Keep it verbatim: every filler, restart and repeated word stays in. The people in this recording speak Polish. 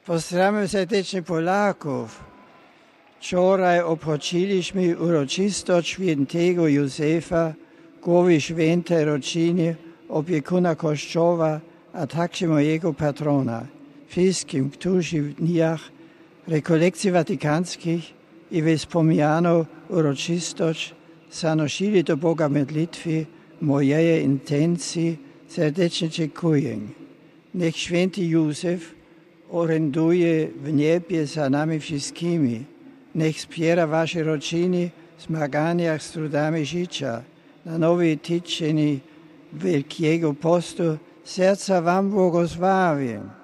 Pozdrawiam serdecznie Polaków. Wczoraj obchodziliśmy uroczystość świętego Józefa, głowy świętej rodziny, opiekuna Kościoła, a także mojego patrona. Wszystkim, którzy w dniach rekolekcji watykanskich i we wspomnianą uroczystość zanosili do Boga modlitwy mojej intencji, serdecznie dziękuję. Niech święty Józef oręduje w niebie za nami wszystkimi. Niech wspiera wasze rodziny w zmaganiach z trudami życia. Na nowej tydzień Wielkiego Postu serca wam błogosławię.